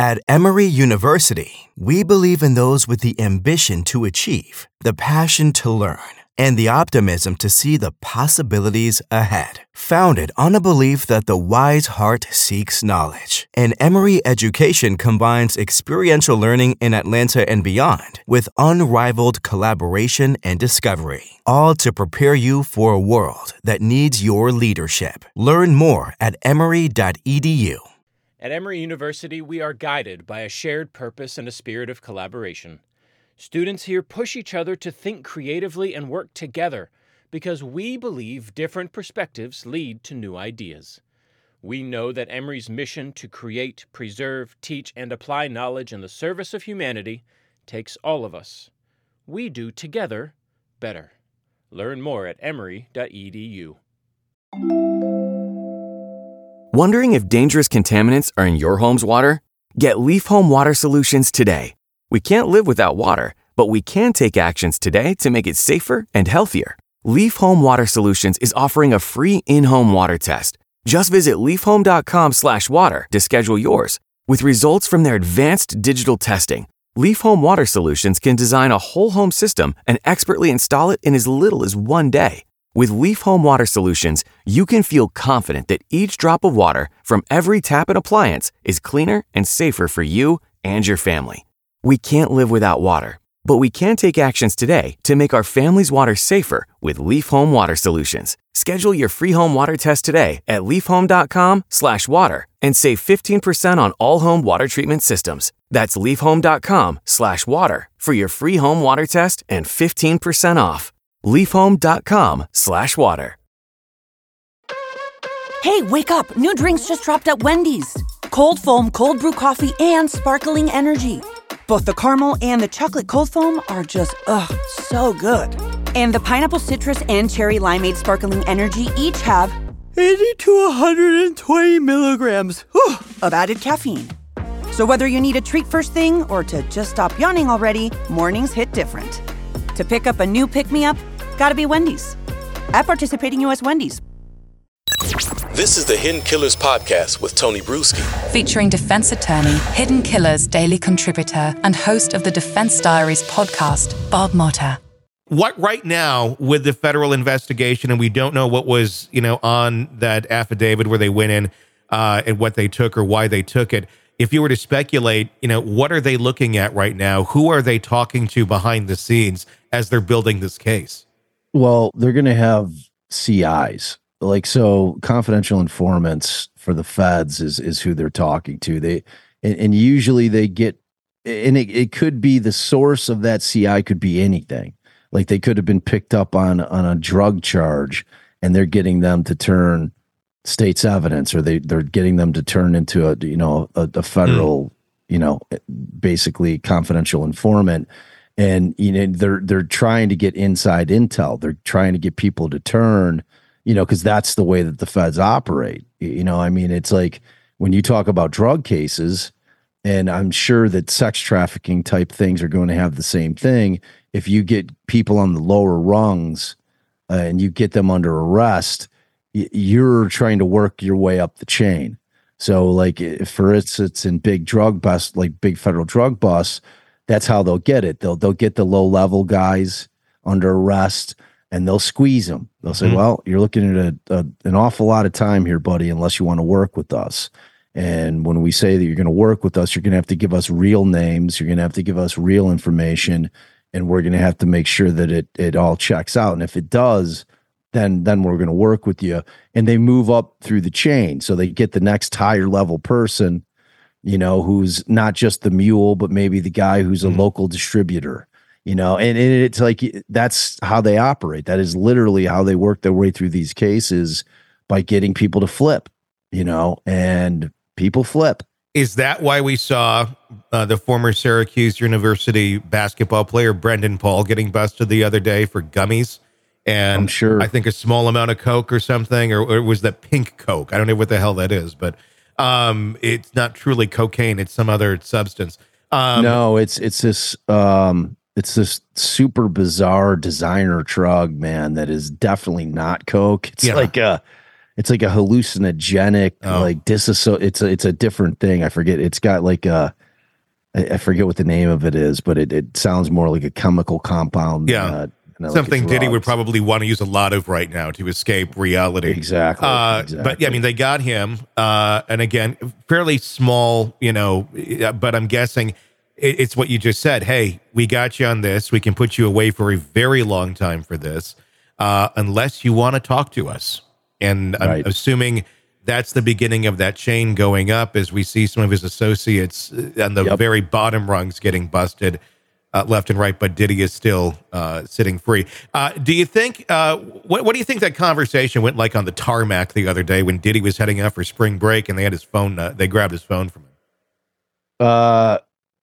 At Emory University, we believe in those with the ambition to achieve, the passion to learn, and the optimism to see the possibilities ahead. Founded on a belief that the wise heart seeks knowledge, and Emory education combines experiential learning in Atlanta and beyond with unrivaled collaboration and discovery, all to prepare you for a world that needs your leadership. Learn more at emory.edu. At Emory University, we are guided by a shared purpose and a spirit of collaboration. Students here push each other to think creatively and work together because we believe different perspectives lead to new ideas. We know that Emory's mission to create, preserve, teach, and apply knowledge in the service of humanity takes all of us. We do together better. Learn more at emory.edu. Wondering if dangerous contaminants are in your home's water? Get Leaf Home Water Solutions today. We can't live without water, but we can take actions today to make it safer and healthier. Leaf Home Water Solutions is offering a free in-home water test. Just visit leafhome.com/water to schedule yours. With results from their advanced digital testing, Leaf Home Water Solutions can design a whole home system and expertly install it in as little as 1 day. With Leaf Home Water Solutions, you can feel confident that each drop of water from every tap and appliance is cleaner and safer for you and your family. We can't live without water, but we can take actions today to make our family's water safer with Leaf Home Water Solutions. Schedule your free home water test today at leafhome.com/water and save 15% on all home water treatment systems. That's leafhome.com/water for your free home water test and 15% off. leafhome.com/water. Hey, wake up. New drinks just dropped at Wendy's. Cold foam, cold brew coffee, and sparkling energy. Both the caramel and the chocolate cold foam are just, so good. And the pineapple citrus and cherry limeade sparkling energy each have 80 to 120 milligrams of added caffeine. So whether you need a treat first thing or to just stop yawning already, mornings hit different. To pick up a new pick-me-up, gotta be Wendy's. At participating U.S. Wendy's. This is the Hidden Killers Podcast with Tony Bruschi. Featuring defense attorney, Hidden Killers daily contributor, and host of the Defense Diaries podcast, Bob Motta. What right now with the federal investigation, and we don't know what was, on that affidavit where they went in and what they took or why they took it. If you were to speculate, what are they looking at right now? Who are they talking to behind the scenes as they're building this case? Well, they're going to have CIs. So confidential informants for the feds is who they're talking to. And usually they get, and it could be the source of that CI could be anything. Like they could have been picked up on a drug charge and they're getting them to turn state's evidence, or they're getting them to turn into a federal, basically confidential informant. And, they're trying to get inside intel. They're trying to get people to turn, because that's the way that the feds operate. It's like when you talk about drug cases, and I'm sure that sex trafficking type things are going to have the same thing. If you get people on the lower rungs and you get them under arrest, you're trying to work your way up the chain. So like, for instance, in big drug busts, like big federal drug busts, that's how they'll get it. They'll get the low level guys under arrest and they'll squeeze them. They'll say, well, you're looking at an awful lot of time here, buddy, unless you want to work with us. And when we say that you're going to work with us, you're going to have to give us real names. You're going to have to give us real information, and we're going to have to make sure that it all checks out. And if it does, then we're going to work with you. And they move up through the chain. So they get the next higher level person, who's not just the mule, but maybe the guy who's a local distributor, and it's like, that's how they operate. That is literally how they work their way through these cases, by getting people to flip, and people flip. Is that why we saw the former Syracuse University basketball player Brendan Paul getting busted the other day for gummies? And I'm sure, I think a small amount of Coke or something, or was that pink Coke? I don't know what the hell that is, but it's not truly cocaine. It's some other substance. No, it's this super bizarre designer drug, man, that is definitely not Coke. It's it's like a hallucinogenic, like it's a different thing. I forget. It's got like I forget what the name of it is, but it sounds more like a chemical compound. Yeah. Something Diddy would probably want to use a lot of right now to escape reality. Exactly. But yeah, I mean, they got him. And again, fairly small, but I'm guessing it's what you just said. Hey, we got you on this. We can put you away for a very long time for this, unless you want to talk to us. And I'm assuming that's the beginning of that chain going up as we see some of his associates on the very bottom rungs getting busted left and right, but Diddy is still sitting free. Do you think, what do you think that conversation went like on the tarmac the other day when Diddy was heading out for spring break and they had his phone, they grabbed his phone from him?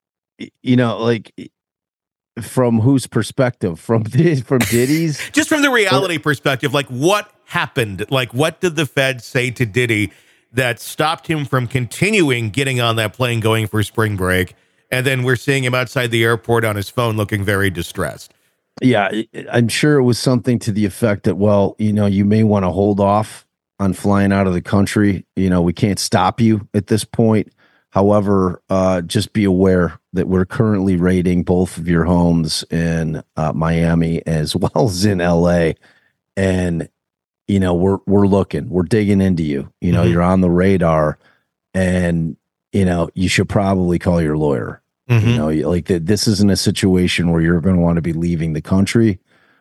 Like from whose perspective? From Diddy's? Just from the reality perspective, like what happened? Like what did the Fed say to Diddy that stopped him from continuing getting on that plane going for spring break? And then we're seeing him outside the airport on his phone looking very distressed. Yeah, I'm sure it was something to the effect that, well, you may want to hold off on flying out of the country. We can't stop you at this point. However, just be aware that we're currently raiding both of your homes in Miami as well as in LA. And, we're looking, we're digging into you. You're on the radar and, you should probably call your lawyer. This isn't a situation where you're going to want to be leaving the country,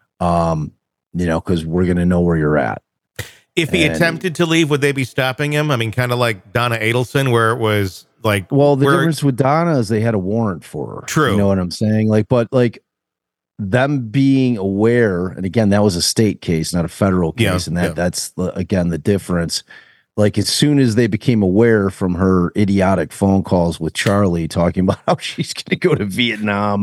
because we're going to know where you're at. If he attempted to leave, would they be stopping him? I mean, kind of like Donna Adelson, where it was like, well, the difference with Donna is they had a warrant for her. True. You know what I'm saying? But them being aware, and again, that was a state case, not a federal case. That's again, the difference. Like as soon as they became aware from her idiotic phone calls with Charlie talking about how she's going to go to Vietnam,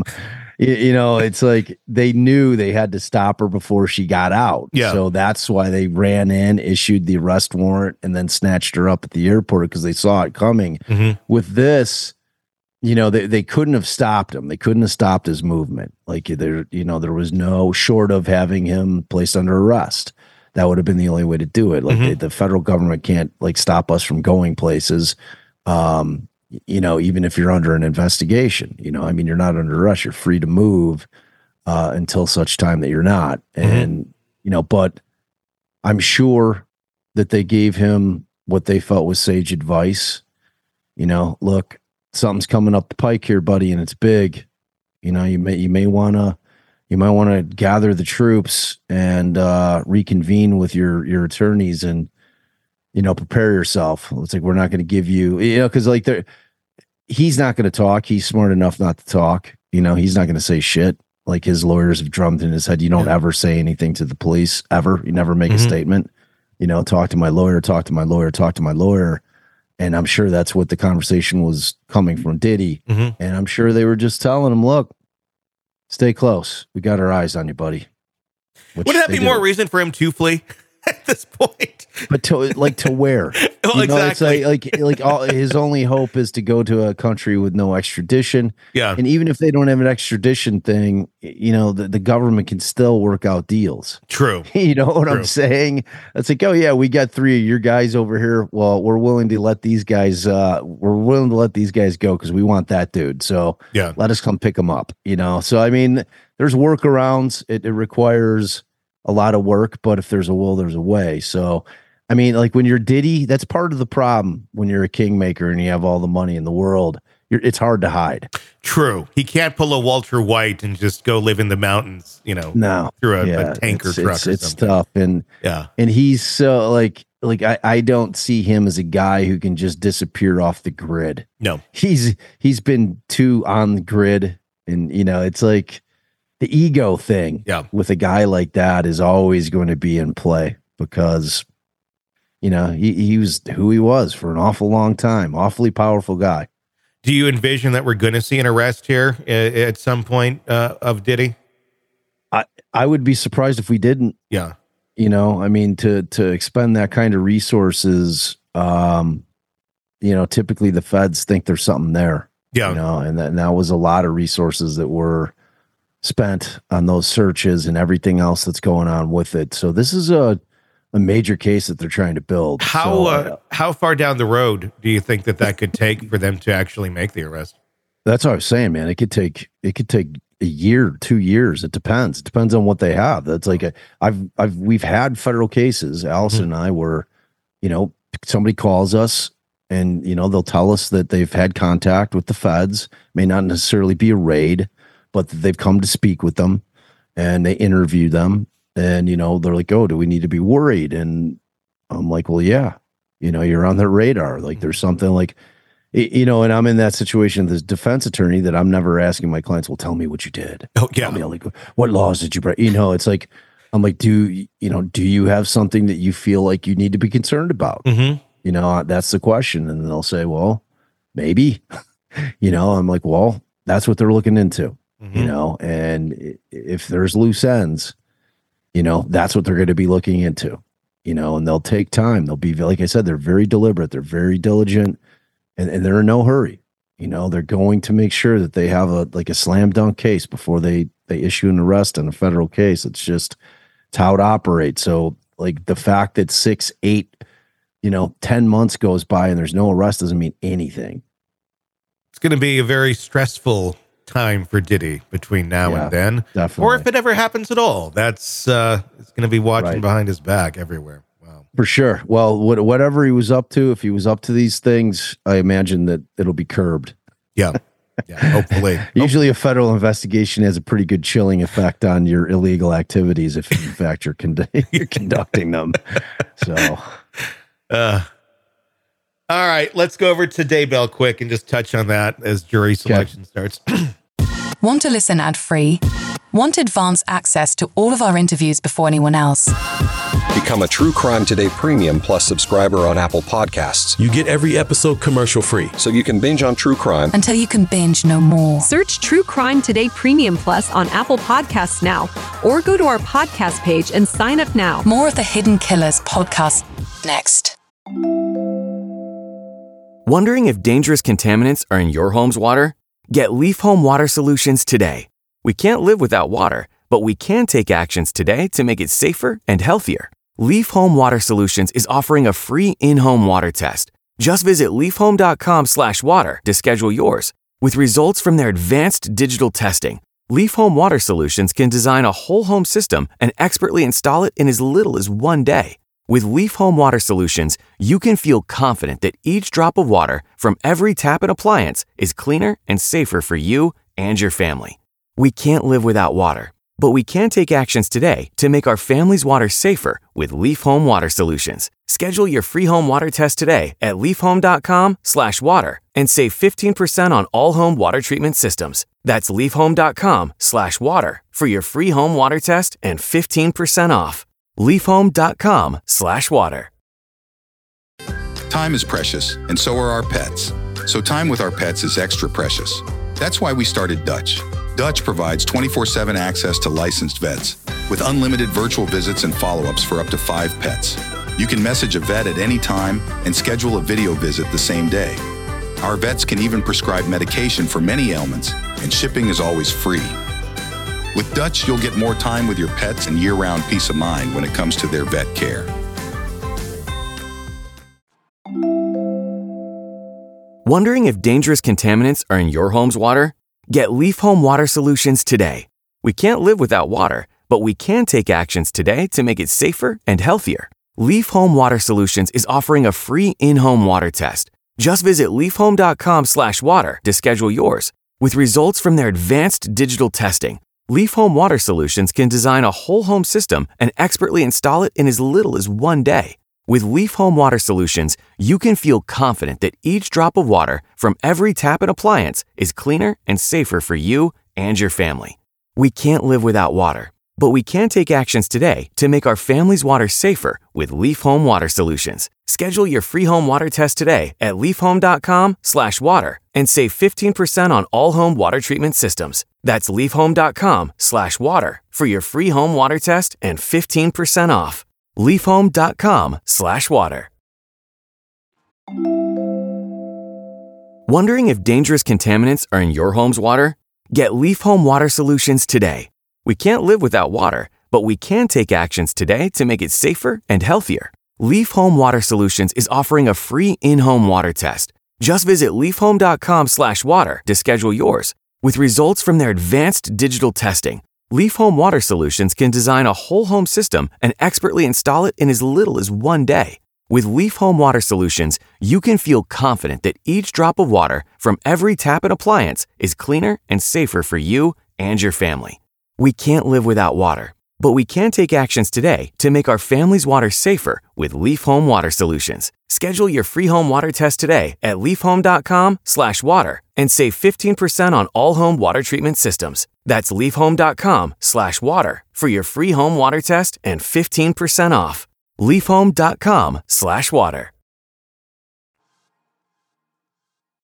it's like they knew they had to stop her before she got out. Yeah. So that's why they ran in, issued the arrest warrant, and then snatched her up at the airport because they saw it coming. Mm-hmm. With this, they couldn't have stopped him. They couldn't have stopped his movement. Like there was no short of having him placed under arrest. That would have been the only way to do it. Like the federal government can't stop us from going places. Even if you're under an investigation, you're not under arrest. You're free to move until such time that you're not. And, but I'm sure that they gave him what they felt was sage advice. Look, something's coming up the pike here, buddy, and it's big. You may want to gather the troops and reconvene with your attorneys and, prepare yourself. It's like, we're not going to give you, because he's not going to talk. He's smart enough not to talk. He's not going to say shit. Like his lawyers have drummed in his head. You don't ever say anything to the police ever. You never make a statement. Talk to my lawyer, talk to my lawyer, talk to my lawyer. And I'm sure that's what the conversation was coming from Diddy. And I'm sure they were just telling him, look, stay close. We got our eyes on you, buddy. Would that be more reason for him to flee at this point? But to where? Well, exactly. It's like his only hope is to go to a country with no extradition. Yeah. And even if they don't have an extradition thing, the government can still work out deals. True. You know what I'm saying? It's like, oh yeah, we got 3 of your guys over here. Well, we're willing to let these guys. We're willing to let these guys go because we want that dude. So let us come pick them up. So I mean, there's workarounds. It requires a lot of work, but if there's a will, there's a way. So, I mean, like when you're Diddy, that's part of the problem. When you're a kingmaker and you have all the money in the world, it's hard to hide. True. He can't pull a Walter White and just go live in the mountains, no, through a tanker truck. It's tough. And he's so like I don't see him as a guy who can just disappear off the grid. No, he's been too on the grid, and it's like the ego thing with a guy like that is always going to be in play because he was who he was for an awful long time. Awfully powerful guy. Do you envision that we're going to see an arrest here at some point of Diddy? I would be surprised if we didn't. Yeah. I mean, to expend that kind of resources, typically the feds think there's something there. Yeah. And that was a lot of resources that were spent on those searches and everything else that's going on with it. So this is a a major case that they're trying to build. How far down the road do you think that could take for them to actually make the arrest? That's what I was saying, man. It could take a year, 2 years. It depends. It depends on what they have. That's like we've had federal cases, Allison and I, where, somebody calls us and, they'll tell us that they've had contact with the feds, may not necessarily be a raid, but they've come to speak with them and they interview them. And, they're like, oh, do we need to be worried? And I'm like, well, yeah, you're on their radar. Like there's something like, and I'm in that situation, this defense attorney, that I'm never asking my clients, well, tell me what you did. Oh, yeah. Tell me, like, what laws did you break? It's like, I'm like, do you have something that you feel like you need to be concerned about? Mm-hmm. That's the question. And they'll say, well, maybe, I'm like, well, that's what they're looking into, and if there's loose ends, that's what they're going to be looking into, and they'll take time. They'll be, like I said, they're very deliberate. They're very diligent. And they're in no hurry. They're going to make sure that they have a slam dunk case before they issue an arrest on a federal case. It's how it operates. So like the fact that 6, 8, 10 months goes by and there's no arrest doesn't mean anything. It's going to be a very stressful time for Diddy between now and then. Definitely. Or if it ever happens at all, it's going to be watching behind his back everywhere. For sure. Well, whatever he was up to, if he was up to these things, I imagine that it'll be curbed. Yeah. Hopefully. Usually a federal investigation has a pretty good chilling effect on your illegal activities if, in fact, you're conducting them. So. All right. Let's go over to Daybell quick and just touch on that as jury selection starts. Want to listen ad-free? Want advanced access to all of our interviews before anyone else? Become a True Crime Today Premium Plus subscriber on Apple Podcasts. You get every episode commercial-free. So you can binge on true crime until you can binge no more. Search True Crime Today Premium Plus on Apple Podcasts now, or go to our podcast page and sign up now. More of the Hidden Killers podcast next. Wondering if dangerous contaminants are in your home's water? Get Leaf Home Water Solutions today. We can't live without water, but we can take actions today to make it safer and healthier. Leaf Home Water Solutions is offering a free in-home water test. Just visit leafhome.com/water to schedule yours. With results from their advanced digital testing, Leaf Home Water Solutions can design a whole home system and expertly install it in as little as 1 day. With Leaf Home Water Solutions, you can feel confident that each drop of water from every tap and appliance is cleaner and safer for you and your family. We can't live without water, but we can take actions today to make our family's water safer with Leaf Home Water Solutions. Schedule your free home water test today at leafhome.com/water and save 15% on all home water treatment systems. That's leafhome.com/water for your free home water test and 15% off. leafhome.com/water. Time is precious, and so are our pets. So time with our pets is extra precious. That's why we started Dutch. Dutch provides 24/7 access to licensed vets with unlimited virtual visits and follow-ups for up to 5 pets. You can message a vet at any time and schedule a video visit the same day. Our vets can even prescribe medication for many ailments, and shipping is always free. With Dutch, you'll get more time with your pets and year-round peace of mind when it comes to their vet care. Wondering if dangerous contaminants are in your home's water? Get Leaf Home Water Solutions today. We can't live without water, but we can take actions today to make it safer and healthier. Leaf Home Water Solutions is offering a free in-home water test. Just visit leafhome.com/water to schedule yours. With results from their advanced digital testing, Leaf Home Water Solutions can design a whole home system and expertly install it in as little as 1 day. With Leaf Home Water Solutions, you can feel confident that each drop of water from every tap and appliance is cleaner and safer for you and your family. We can't live without water, but we can take actions today to make our family's water safer with Leaf Home Water Solutions. Schedule your free home water test today at leafhome.com/water and save 15% on all home water treatment systems. That's leafhome.com/water for your free home water test and 15% off. leafhome.com/water. Wondering if dangerous contaminants are in your home's water? Get Leaf Home Water Solutions today. We can't live without water, but we can take actions today to make it safer and healthier. Leaf Home Water Solutions is offering a free in-home water test. Just visit leafhome.com/water to schedule yours. With results from their advanced digital testing, Leaf Home Water Solutions can design a whole home system and expertly install it in as little as 1 day. With Leaf Home Water Solutions, you can feel confident that each drop of water from every tap and appliance is cleaner and safer for you and your family. We can't live without water, but we can take actions today to make our family's water safer with Leaf Home Water Solutions. Schedule your free home water test today at leafhome.com/water and save 15% on all home water treatment systems. That's leafhome.com/water for your free home water test and 15% off. leafhome.com/water.